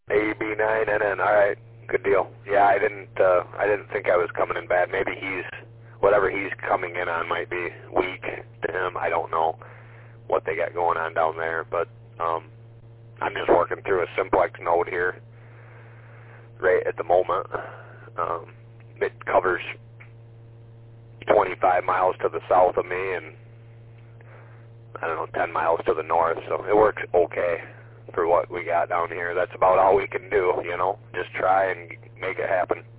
AB9NN. All right, good deal. Yeah, I didn't think I was coming in bad. Maybe whatever he's coming in on might be weak to him. I don't know what they got going on down there, but I'm just working through a simplex node here right at the moment. It covers 25 miles to the south of me and, I don't know, 10 miles to the north, so it works okay for what we got down here. That's about all we can do, just try and make it happen.